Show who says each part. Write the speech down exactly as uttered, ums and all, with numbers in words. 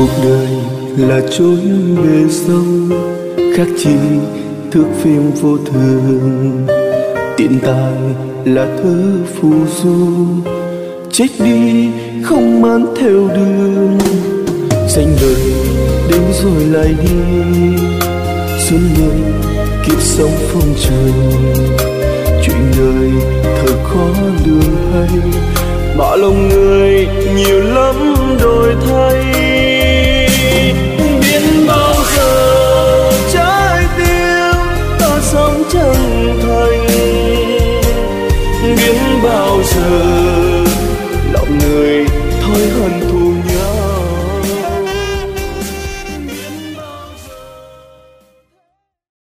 Speaker 1: Cuộc đời là chốn bề sông, khác chi thước phim vô thường. Tiền tài là thơ phù du, chết đi không mang theo đường. Danh đời đến rồi lại đi, xuân người kiếp sống phong trần. Chuyện đời thật khó lường hay, mà lòng người nhiều lắm đổi thay.